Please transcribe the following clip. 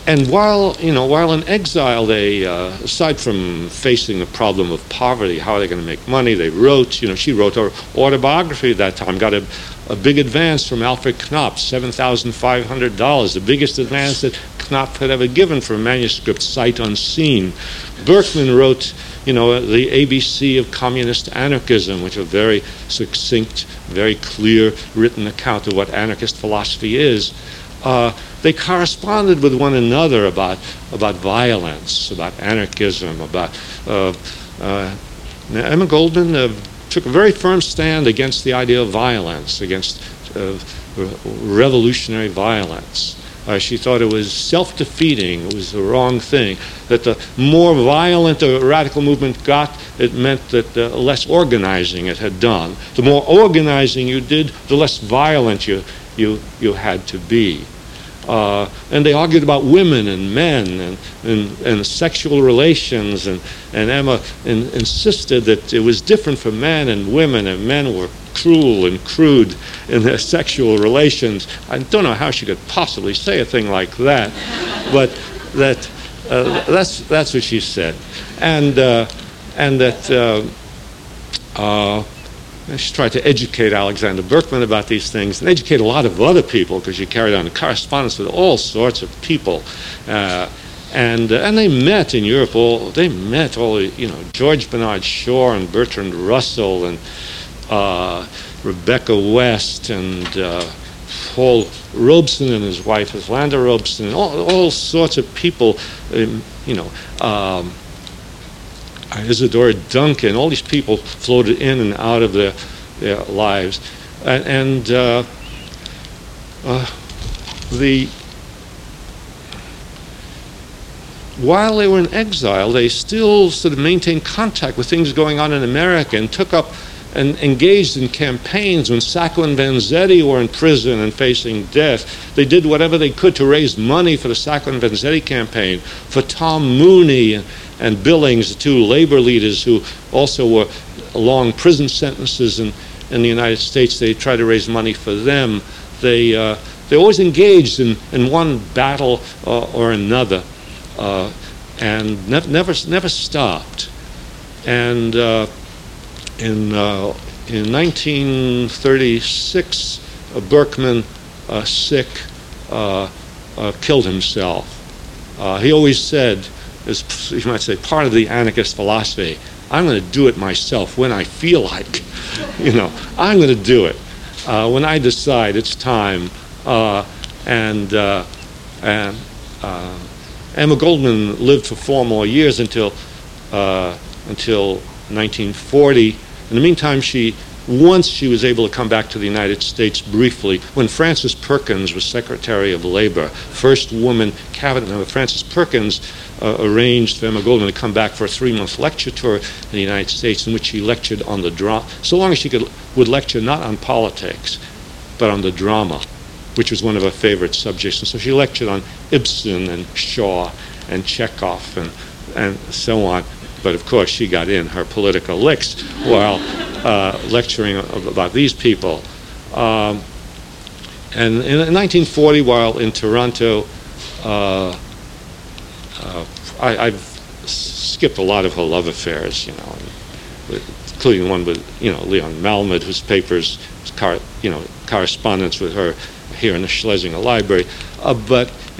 And while in exile, they, aside from facing the problem of poverty, how are they going to make money? They wrote, she wrote her autobiography at that time, got a big advance from Alfred Knopf, $7,500, the biggest advance that Knopf had ever given for a manuscript sight unseen. Berkman wrote, the ABC of Communist Anarchism, which is a very succinct, very clear written account of what anarchist philosophy is. They corresponded with one another about violence, about anarchism, about Emma Goldman took a very firm stand against the idea of violence, against revolutionary violence. She thought it was self-defeating, it was the wrong thing, that the more violent a radical movement got, it meant that the less organizing it had done. The more organizing you did, the less violent you had to be. And they argued about women and men and sexual relations, and Emma insisted that it was different for men and men were cruel and crude in their sexual relations. I don't know how she could possibly say a thing like that, but that's what she said, and that she tried to educate Alexander Berkman about these things and educate a lot of other people, because she carried on a correspondence with all sorts of people. And they met in Europe. George Bernard Shaw and Bertrand Russell and Rebecca West and Paul Robeson and his wife, Islanda Robeson, and all sorts of people, Isadora Duncan, all these people floated in and out of their lives. While they were in exile, they still sort of maintained contact with things going on in America and took up and engaged in campaigns. When Sacco and Vanzetti were in prison and facing death, they did whatever they could to raise money for the Sacco and Vanzetti campaign, for Tom Mooney and Billings, the two labor leaders who also were long prison sentences in the United States. They tried to raise money for them. They always engaged in one battle or another, and never stopped. And in 1936, Berkman, sick, killed himself. He always said, as you might say, part of the anarchist philosophy, I'm going to do it myself when I feel like, I'm going to do it when I decide it's time. Emma Goldman lived for 4 more years until 1940. In the meantime, once she was able to come back to the United States briefly, when Frances Perkins was Secretary of Labor, first woman cabinet member. Frances Perkins arranged for Emma Goldman to come back for a 3-month lecture tour in the United States, in which she lectured on the drama, so long as she would lecture not on politics, but on the drama, which was one of her favorite subjects. And so she lectured on Ibsen and Shaw and Chekhov and so on. But of course, she got in her political licks while lecturing about these people. And in 1940, while in Toronto, I've skipped a lot of her love affairs, including one with, Leon Malmed, whose papers, correspondence with her here in the Schlesinger Library. But